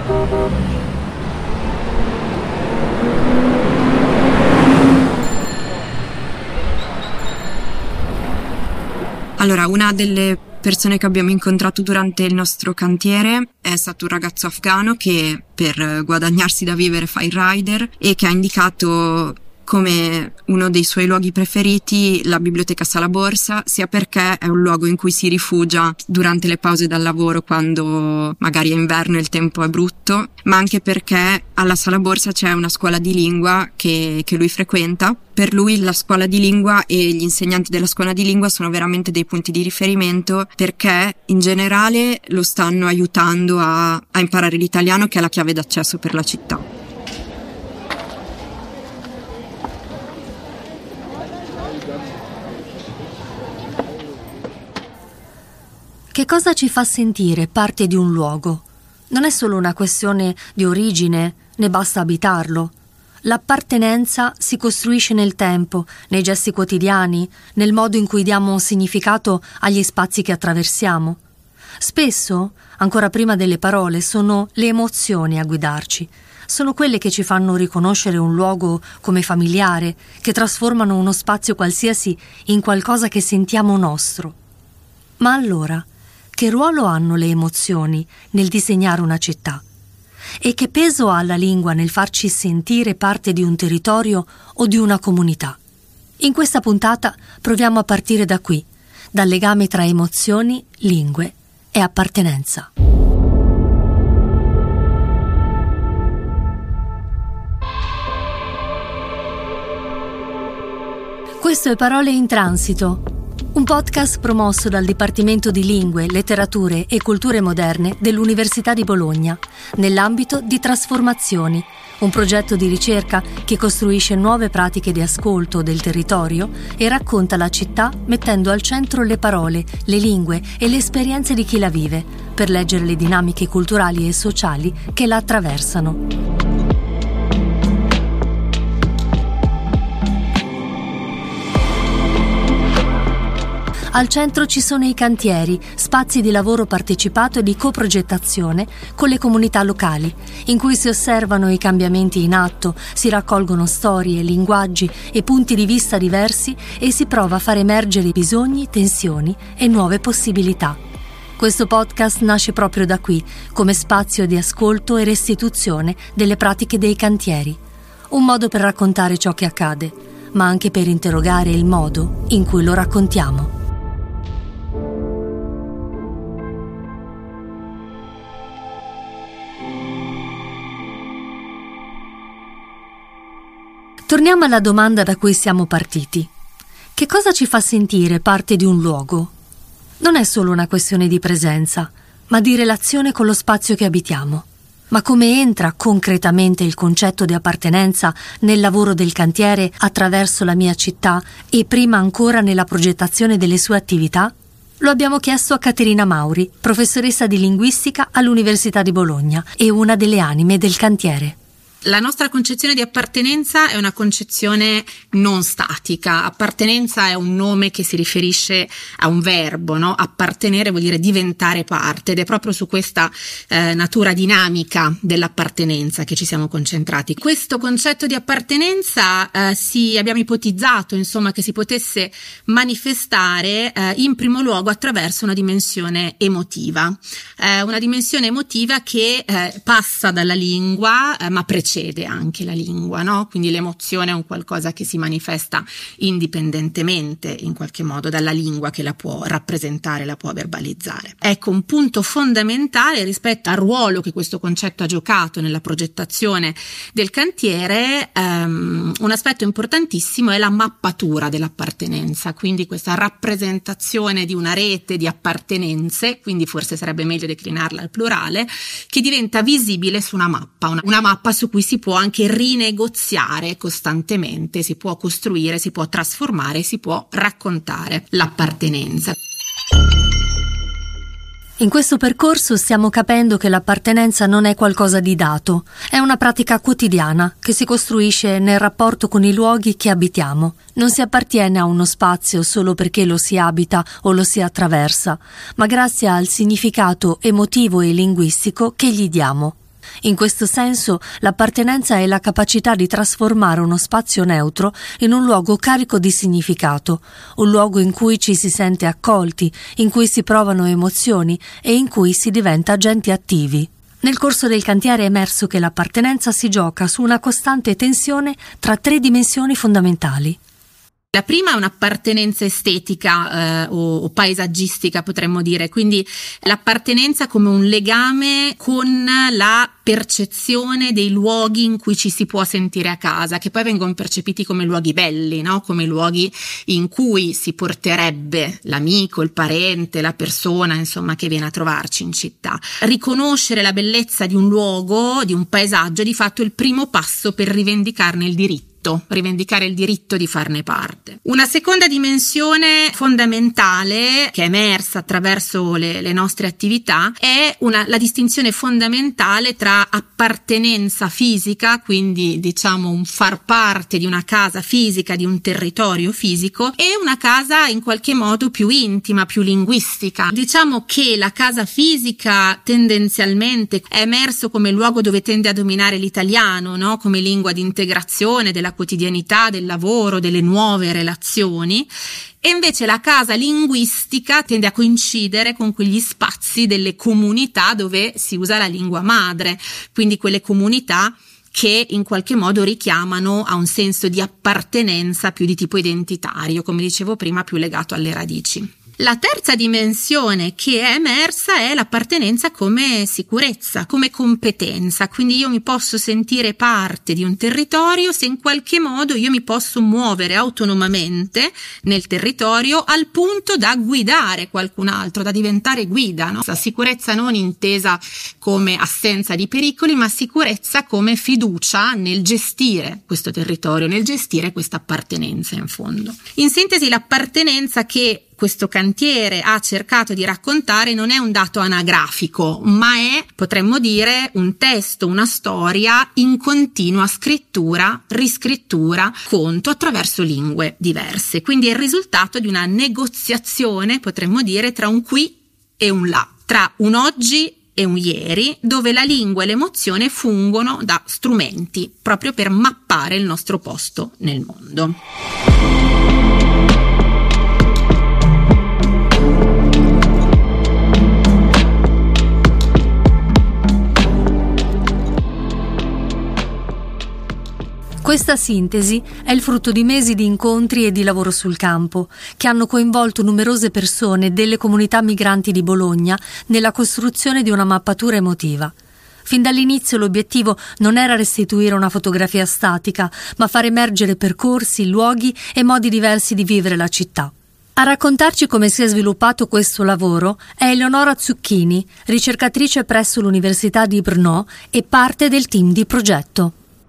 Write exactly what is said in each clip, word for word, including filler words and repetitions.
Allora, una delle persone che abbiamo incontrato durante il nostro cantiere è stato un ragazzo afghano che per guadagnarsi da vivere fa il rider e che ha indicato come uno dei suoi luoghi preferiti la biblioteca Sala Borsa, sia perché è un luogo in cui si rifugia durante le pause dal lavoro quando magari è inverno e il tempo è brutto, ma anche perché alla Sala Borsa c'è una scuola di lingua che, che lui frequenta. Per lui la scuola di lingua e gli insegnanti della scuola di lingua sono veramente dei punti di riferimento, perché in generale lo stanno aiutando a, a imparare l'italiano, che è la chiave d'accesso per la città. Che cosa ci fa sentire parte di un luogo? Non è solo una questione di origine, né basta abitarlo. L'appartenenza si costruisce nel tempo, nei gesti quotidiani, nel modo in cui diamo un significato agli spazi che attraversiamo. Spesso, ancora prima delle parole, sono le emozioni a guidarci. Sono quelle che ci fanno riconoscere un luogo come familiare, che trasformano uno spazio qualsiasi in qualcosa che sentiamo nostro. Ma allora, che ruolo hanno le emozioni nel disegnare una città? E che peso ha la lingua nel farci sentire parte di un territorio o di una comunità? In questa puntata proviamo a partire da qui, dal legame tra emozioni, lingue e appartenenza. Questo è Parole in Transito, un podcast promosso dal Dipartimento di Lingue, Letterature e Culture Moderne dell'Università di Bologna, nell'ambito di Trasformazioni, un progetto di ricerca che costruisce nuove pratiche di ascolto del territorio e racconta la città mettendo al centro le parole, le lingue e le esperienze di chi la vive, per leggere le dinamiche culturali e sociali che la attraversano. Al centro ci sono i cantieri, spazi di lavoro partecipato e di coprogettazione con le comunità locali, in cui si osservano i cambiamenti in atto, si raccolgono storie, linguaggi e punti di vista diversi e si prova a far emergere bisogni, tensioni e nuove possibilità. Questo podcast nasce proprio da qui, come spazio di ascolto e restituzione delle pratiche dei cantieri. Un modo per raccontare ciò che accade, ma anche per interrogare il modo in cui lo raccontiamo. Torniamo alla domanda da cui siamo partiti. Che cosa ci fa sentire parte di un luogo? Non è solo una questione di presenza, ma di relazione con lo spazio che abitiamo. Ma come entra concretamente il concetto di appartenenza nel lavoro del cantiere attraverso la mia città e prima ancora nella progettazione delle sue attività? Lo abbiamo chiesto a Caterina Mauri, professoressa di linguistica all'Università di Bologna e una delle anime del cantiere. La nostra concezione di appartenenza è una concezione non statica. Appartenenza è un nome che si riferisce a un verbo, no? Appartenere vuol dire diventare parte, ed è proprio su questa eh, natura dinamica dell'appartenenza che ci siamo concentrati. Questo concetto di appartenenza eh, si abbiamo ipotizzato, insomma, che si potesse manifestare eh, in primo luogo attraverso una dimensione emotiva, eh, una dimensione emotiva che eh, passa dalla lingua, eh, ma precede anche la lingua, no? Quindi l'emozione è un qualcosa che si manifesta indipendentemente in qualche modo dalla lingua che la può rappresentare, la può verbalizzare. Ecco, un punto fondamentale rispetto al ruolo che questo concetto ha giocato nella progettazione del cantiere, um, un aspetto importantissimo è la mappatura dell'appartenenza, quindi questa rappresentazione di una rete di appartenenze, quindi forse sarebbe meglio declinarla al plurale, che diventa visibile su una mappa, una, una mappa su cui si può anche rinegoziare costantemente, si può costruire, si può trasformare, si può raccontare l'appartenenza. In questo percorso stiamo capendo che l'appartenenza non è qualcosa di dato, è una pratica quotidiana che si costruisce nel rapporto con i luoghi che abitiamo. Non si appartiene a uno spazio solo perché lo si abita o lo si attraversa, ma grazie al significato emotivo e linguistico che gli diamo. In questo senso, l'appartenenza è la capacità di trasformare uno spazio neutro in un luogo carico di significato, un luogo in cui ci si sente accolti, in cui si provano emozioni e in cui si diventa agenti attivi. Nel corso del cantiere è emerso che l'appartenenza si gioca su una costante tensione tra tre dimensioni fondamentali. La prima è un'appartenenza estetica eh, o, o paesaggistica, potremmo dire, quindi l'appartenenza come un legame con la percezione dei luoghi in cui ci si può sentire a casa, che poi vengono percepiti come luoghi belli, no? Come luoghi in cui si porterebbe l'amico, il parente, la persona, insomma, che viene a trovarci in città. Riconoscere la bellezza di un luogo, di un paesaggio, è di fatto il primo passo per rivendicarne il diritto. rivendicare il diritto di farne parte. Una seconda dimensione fondamentale che è emersa attraverso le, le nostre attività è una, la distinzione fondamentale tra appartenenza fisica, quindi diciamo un far parte di una casa fisica, di un territorio fisico, e una casa in qualche modo più intima, più linguistica. Diciamo che la casa fisica tendenzialmente è emerso come luogo dove tende a dominare l'italiano, no? Come lingua di integrazione della quotidianità, del lavoro, delle nuove relazioni, e invece la casa linguistica tende a coincidere con quegli spazi delle comunità dove si usa la lingua madre, quindi quelle comunità che in qualche modo richiamano a un senso di appartenenza più di tipo identitario, come dicevo prima, più legato alle radici. La terza dimensione che è emersa è l'appartenenza come sicurezza, come competenza, quindi io mi posso sentire parte di un territorio se in qualche modo io mi posso muovere autonomamente nel territorio al punto da guidare qualcun altro, da diventare guida, no? La sicurezza non intesa come assenza di pericoli, ma sicurezza come fiducia nel gestire questo territorio, nel gestire questa appartenenza in fondo. In sintesi, l'appartenenza che questo cantiere ha cercato di raccontare non è un dato anagrafico, ma è, potremmo dire, un testo, una storia in continua scrittura, riscrittura, conto attraverso lingue diverse. Quindi è il risultato di una negoziazione, potremmo dire, tra un qui e un là, tra un oggi e un ieri, dove la lingua e l'emozione fungono da strumenti proprio per mappare il nostro posto nel mondo. Questa sintesi è il frutto di mesi di incontri e di lavoro sul campo, che hanno coinvolto numerose persone delle comunità migranti di Bologna nella costruzione di una mappatura emotiva. Fin dall'inizio l'obiettivo non era restituire una fotografia statica, ma far emergere percorsi, luoghi e modi diversi di vivere la città. A raccontarci come si è sviluppato questo lavoro è Eleonora Zucchini, ricercatrice presso l'Università di Brno e parte del team di progetto.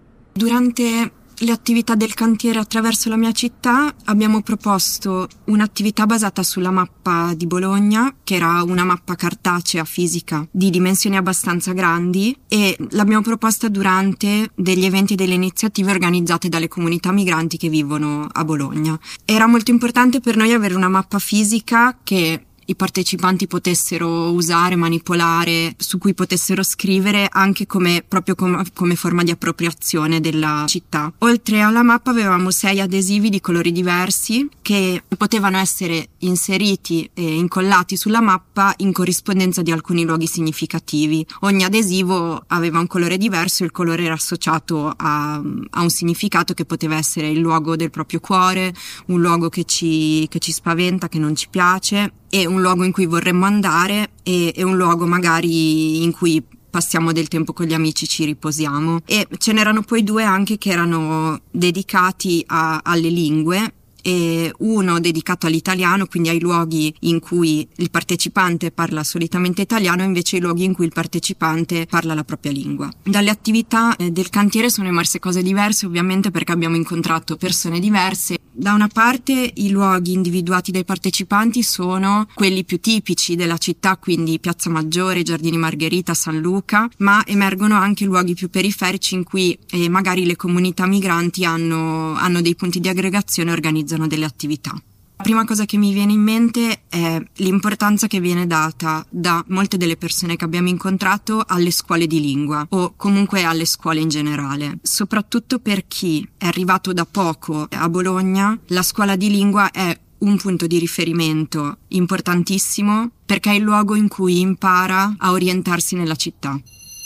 Durante le attività del cantiere attraverso la mia città abbiamo proposto un'attività basata sulla mappa di Bologna, che era una mappa cartacea fisica di dimensioni abbastanza grandi, e l'abbiamo proposta durante degli eventi e delle iniziative organizzate dalle comunità migranti che vivono a Bologna. Era molto importante per noi avere una mappa fisica che i partecipanti potessero usare, manipolare, su cui potessero scrivere anche come proprio com- come forma di appropriazione della città. Oltre alla mappa avevamo sei adesivi di colori diversi che potevano essere inseriti e incollati sulla mappa in corrispondenza di alcuni luoghi significativi. Ogni adesivo aveva un colore diverso, il colore era associato a, a un significato che poteva essere il luogo del proprio cuore, un luogo che ci, che ci spaventa, che non ci piace, e un luogo in cui vorremmo andare e, e un luogo magari in cui passiamo del tempo con gli amici, ci riposiamo. E ce n'erano poi due anche che erano dedicati a, alle lingue, e uno dedicato all'italiano, quindi ai luoghi in cui il partecipante parla solitamente italiano, e invece i luoghi in cui il partecipante parla la propria lingua. Dalle attività eh, del cantiere sono emerse cose diverse, ovviamente, perché abbiamo incontrato persone diverse. Da una parte i luoghi individuati dai partecipanti sono quelli più tipici della città, quindi Piazza Maggiore, Giardini Margherita, San Luca, ma emergono anche luoghi più periferici in cui eh, magari le comunità migranti hanno, hanno dei punti di aggregazione e organizzano delle attività. La prima cosa che mi viene in mente è l'importanza che viene data da molte delle persone che abbiamo incontrato alle scuole di lingua o comunque alle scuole in generale. Soprattutto per chi è arrivato da poco a Bologna, la scuola di lingua è un punto di riferimento importantissimo perché è il luogo in cui impara a orientarsi nella città.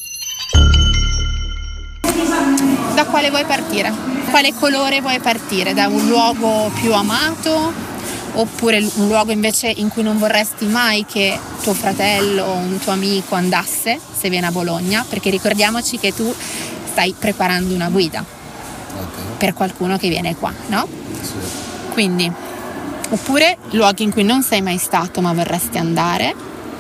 Da quale vuoi partire? Quale colore vuoi partire? Da un luogo più amato? Oppure un luogo invece in cui non vorresti mai che tuo fratello o un tuo amico andasse se viene a Bologna? Perché ricordiamoci che tu stai preparando una guida okay. per qualcuno che viene qua, no? Sì. Quindi, oppure luoghi in cui non sei mai stato ma vorresti andare,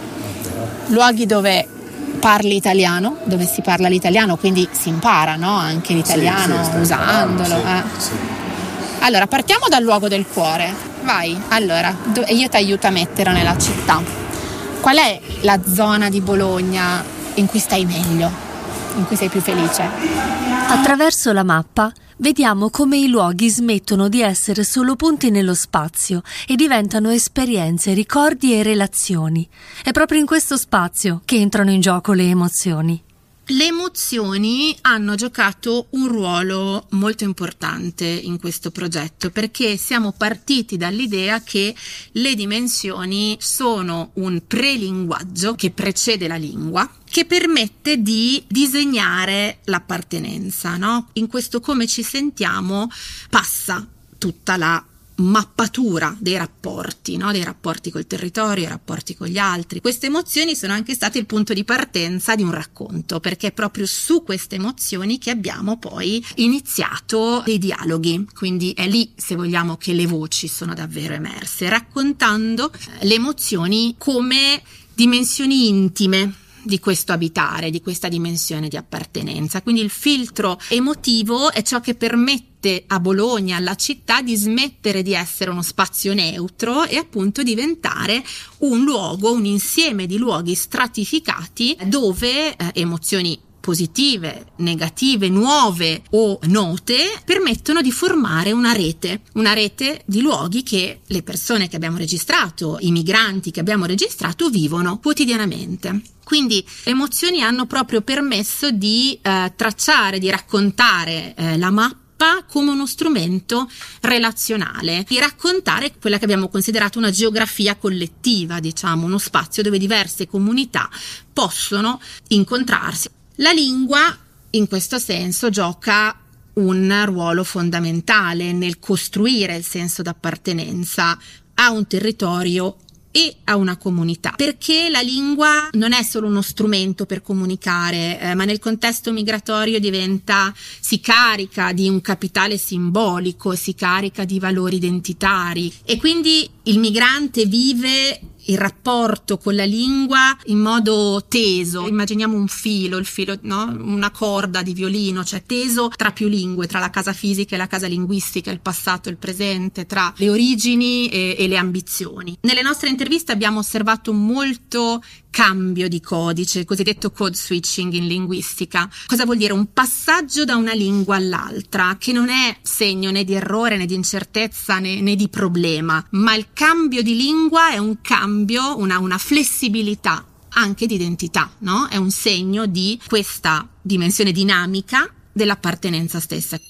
okay. luoghi dove parli italiano, dove si parla l'italiano, quindi si impara, no? Anche l'italiano sì, sì, usandolo. Imparando, sì, eh. sì. Allora, partiamo dal luogo del cuore. Vai, allora, do- e io ti aiuto a metterlo nella città. Qual è la zona di Bologna in cui stai meglio, in cui sei più felice? Attraverso la mappa vediamo come i luoghi smettono di essere solo punti nello spazio e diventano esperienze, ricordi e relazioni. È proprio in questo spazio che entrano in gioco le emozioni. Le emozioni hanno giocato un ruolo molto importante in questo progetto perché siamo partiti dall'idea che le dimensioni sono un prelinguaggio che precede la lingua, che permette di disegnare l'appartenenza, no? In questo come ci sentiamo passa tutta la mappatura dei rapporti, no? Dei rapporti col territorio, i rapporti con gli altri. Queste emozioni sono anche state il punto di partenza di un racconto, perché è proprio su queste emozioni che abbiamo poi iniziato dei dialoghi, quindi è lì, se vogliamo, che le voci sono davvero emerse, raccontando le emozioni come dimensioni intime di questo abitare, di questa dimensione di appartenenza. Quindi il filtro emotivo è ciò che permette a Bologna, alla città, di smettere di essere uno spazio neutro e appunto diventare un luogo, un insieme di luoghi stratificati dove eh, emozioni positive, negative, nuove o note permettono di formare una rete, una rete di luoghi che le persone che abbiamo registrato, i migranti che abbiamo registrato vivono quotidianamente. Quindi le emozioni hanno proprio permesso di eh, tracciare, di raccontare eh, la mappa come uno strumento relazionale, di raccontare quella che abbiamo considerato una geografia collettiva, diciamo, uno spazio dove diverse comunità possono incontrarsi. La lingua, in questo senso, gioca un ruolo fondamentale nel costruire il senso d'appartenenza a un territorio e a una comunità, perché la lingua non è solo uno strumento per comunicare, eh, ma nel contesto migratorio diventa, si carica di un capitale simbolico, si carica di valori identitari e quindi il migrante vive il rapporto con la lingua in modo teso. Immaginiamo un filo, il filo, no? Una corda di violino, cioè teso tra più lingue, tra la casa fisica e la casa linguistica, il passato e il presente, tra le origini e, e le ambizioni. Nelle nostre interviste abbiamo osservato molto cambio di codice, il cosiddetto code switching in linguistica. Cosa vuol dire? Un passaggio da una lingua all'altra, che non è segno né di errore né di incertezza né, né di problema, ma il cambio di lingua è un cambio, una, una flessibilità anche di identità, no? È un segno di questa dimensione dinamica dell'appartenenza stessa.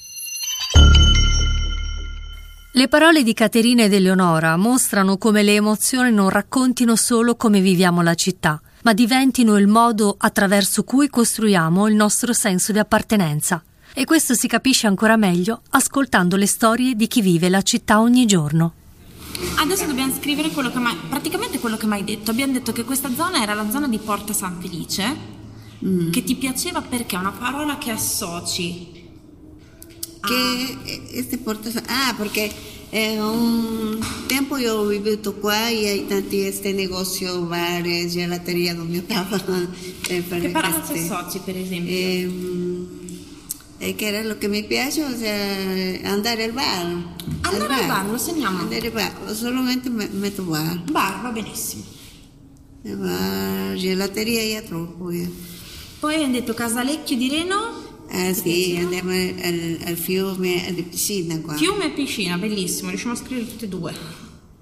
Le parole di Caterina ed Eleonora mostrano come le emozioni non raccontino solo come viviamo la città, ma diventino il modo attraverso cui costruiamo il nostro senso di appartenenza. E questo si capisce ancora meglio ascoltando le storie di chi vive la città ogni giorno. Adesso dobbiamo scrivere quello che mai, praticamente quello che mi hai detto. Abbiamo detto che questa zona era la zona di Porta San Felice, mm. che ti piaceva perché è una parola che associ. Che este Porta ah perché eh, un tempo io ho vissuto qua e hai tanti este negozio, bar, gelateria dove mio papà eh, che parola ti associ per esempio? Eh, eh, che era lo che mi piace, o sea, andare al bar andare al bar, bar lo segniamo andare al bar, solamente metto bar bar, va benissimo, bar, gelateria e troppo eh. Poi abbiamo detto Casalecchio di Reno. Ah sì, andiamo al, al fiume, alla piscina qua. Fiume e piscina, bellissimo, riusciamo a scrivere tutte e due.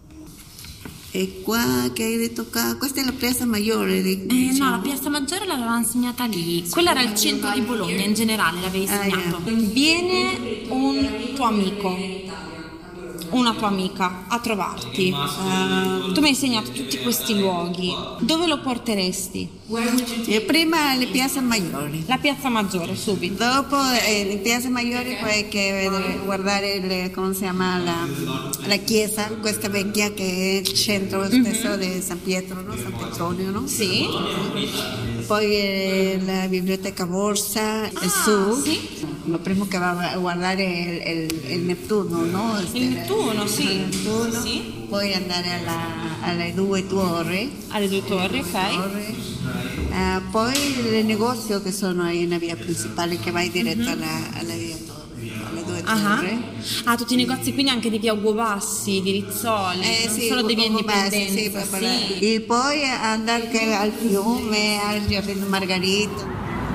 E qua che hai detto qua, questa è la Piazza Maggiore? Eh, diciamo. No, la Piazza Maggiore l'aveva insegnata lì. Quello era il centro di Bologna in generale, l'avevi insegnato. Ah, yeah. Viene un tuo amico, una tua amica a trovarti. Uh, tu mi hai insegnato tutti questi luoghi. Dove lo porteresti? E prima la Piazza Maggiore. La Piazza Maggiore, subito. Dopo eh, la Piazza Maggiore puoi che vedere, guardare il, come si chiama la, la chiesa, questa vecchia che è il centro stesso mm-hmm. di San Pietro, no? San Petronio, no? Sì. Poi eh, la biblioteca Borsa ah, e su. Sì. Lo primo che va a guardare è il, il, il Nettuno, no? Il Nettuno, sì. Il Nettuno. Sì. Poi andare alla, alle due torri. Alle due torri, ok. Torri. Uh, poi il negozio che sono nella via principale che vai diretto mm-hmm. alla, alla via Torri, alle due torri. Uh-huh. Ah, tutti i negozi quindi anche di via Ugo Bassi, di Rizzoli, eh, non sì, solo di via Indipendenza. Sì, sì. E poi andare al fiume, al giardino Margherita.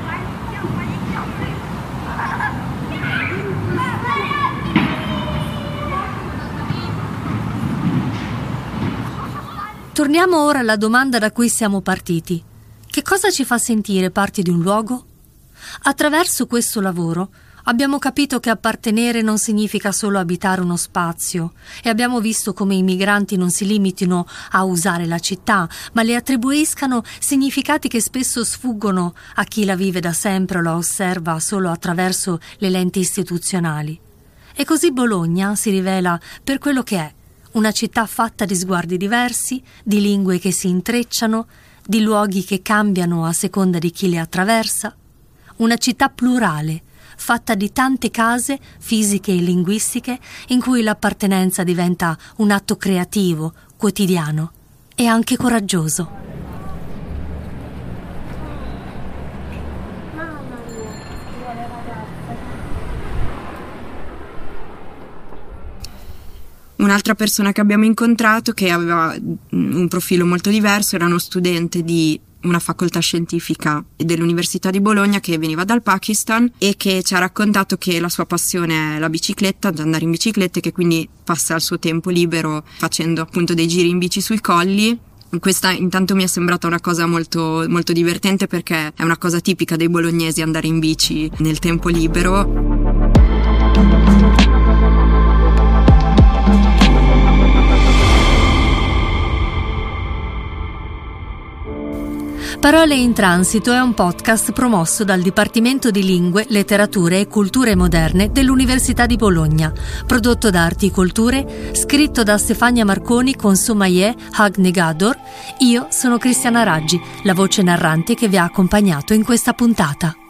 Torniamo ora alla domanda da cui siamo partiti. Che cosa ci fa sentire parte di un luogo? Attraverso questo lavoro abbiamo capito che appartenere non significa solo abitare uno spazio e abbiamo visto come i migranti non si limitino a usare la città, ma le attribuiscano significati che spesso sfuggono a chi la vive da sempre o la osserva solo attraverso le lenti istituzionali. E così Bologna si rivela per quello che è, una città fatta di sguardi diversi, di lingue che si intrecciano, di luoghi che cambiano a seconda di chi le attraversa, una città plurale, fatta di tante case fisiche e linguistiche in cui l'appartenenza diventa un atto creativo, quotidiano e anche coraggioso. Un'altra persona che abbiamo incontrato, che aveva un profilo molto diverso, era uno studente di una facoltà scientifica dell'Università di Bologna che veniva dal Pakistan e che ci ha raccontato che la sua passione è la bicicletta, andare in bicicletta, e che quindi passa il suo tempo libero facendo appunto dei giri in bici sui colli. Questa intanto mi è sembrata una cosa molto, molto divertente, perché è una cosa tipica dei bolognesi andare in bici nel tempo libero. Parole in transito è un podcast promosso dal Dipartimento di Lingue, Letterature e Culture Moderne dell'Università di Bologna, prodotto da Arti Culture, scritto da Stefania Marconi con Somaye Hagnegador. Io sono Cristiana Raggi, la voce narrante che vi ha accompagnato in questa puntata.